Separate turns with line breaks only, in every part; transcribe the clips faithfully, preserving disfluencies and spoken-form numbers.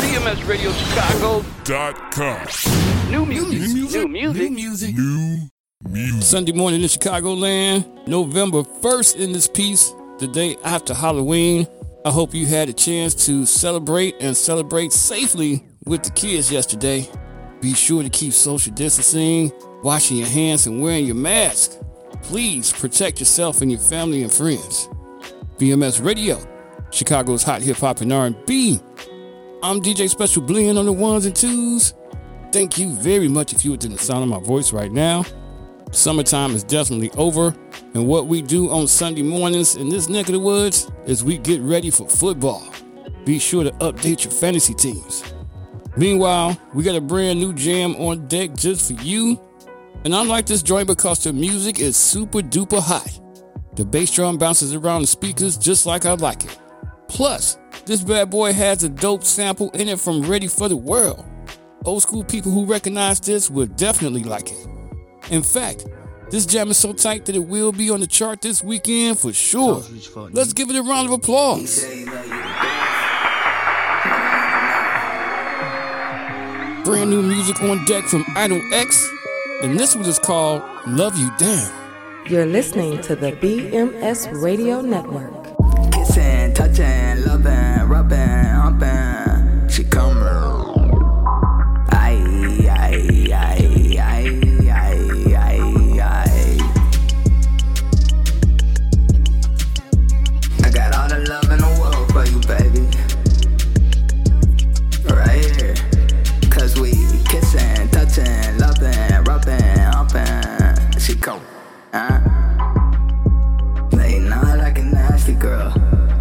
M S Radio Chicago
dot com.
New music.
New music.
New music.
New music. New music.
Sunday morning in Chicagoland, November first in this piece, the day after Halloween. I hope you had a chance to celebrate and celebrate safely with the kids yesterday. Be sure to keep social distancing, washing your hands, and wearing your mask. Please protect yourself and your family and friends. B M S Radio, Chicago's hot hip-hop and R and B. I'm D J Special Blend on the ones and twos. Thank you very much if you were in the sound of my voice right now. Summertime is definitely over, and what we do on Sunday mornings in this neck of the woods is we get ready for football. Be sure to update your fantasy teams. Meanwhile, we got a brand new jam on deck just for you. And I like this joint because the music is super duper hot. The bass drum bounces around the speakers just like I like it. Plus, this bad boy has a dope sample in it from Ready for the World. Old school people who recognize this will definitely like it. In fact, this jam is so tight that it will be on the chart this weekend for sure. Let's give it a round of applause. Brand new music on deck from Idol X, and this one is called Love You Down.
You're listening to the B M S Radio Network.
Kissing, touching, loving, rubbing, humping. She coming. Aye, aye, aye, aye, aye, aye, aye. I got all the love in the world for you, baby. Right here. Cause we kissing, touching, loving, rubbing, humping. She coming. Uh. Late night like a nasty girl.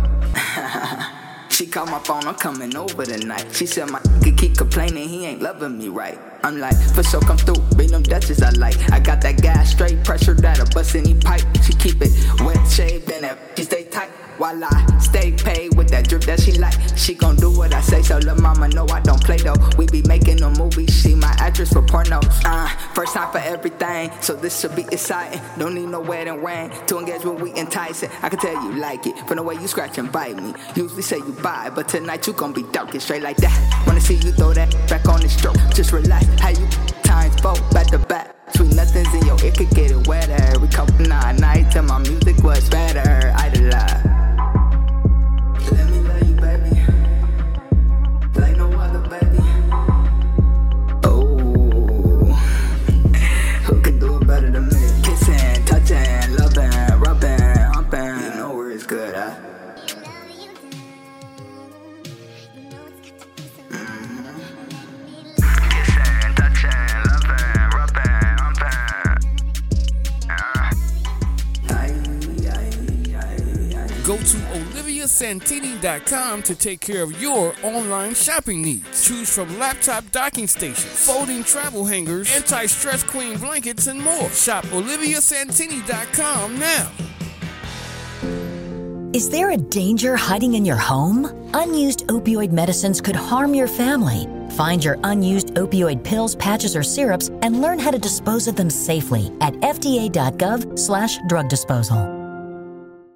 She called my phone, I'm coming over tonight. She said my nigga keep complaining, he ain't loving me right. I'm like, for sure come through, bring them Dutchess I like. I got that gas straight pressure that'll bust any pipe. She keep it wet, shaved, and that she stay tight. While I stay paid with that drip that she like. She gon' do what I say, so lil' mama know I don't play though. We be making a movie, she my actress for porno. Uh, first time for everything, so this should be exciting. Don't need no wedding ring to engage when we enticing. I can tell you like it, from the way you scratch and bite me. Usually say you bye, but tonight you gon' be dark and straight like that. Wanna see you throw that back on the stroke, just relax. How you times both back to back. Sweet nothings in your ear could get it wetter. We couple nine nights and my music was better. Idolize. Let me love you, baby, like no other, baby. Oh, who can do it better than me? Kissing, touching, loving, rubbing, humping. You know where it's good, huh? Mm-hmm. Kissing, touching, loving, rubbing, humping. Uh. Aye, aye, aye, aye.
Go to Olivia Santini dot com to take care of your online shopping needs. Choose from laptop docking stations, folding travel hangers, anti-stress queen blankets, and more. Shop Olivia Santini dot com now.
Is there a danger hiding in your home? Unused opioid medicines could harm your family. Find your unused opioid pills, patches, or syrups and learn how to dispose of them safely at F D A dot gov slash drug disposal.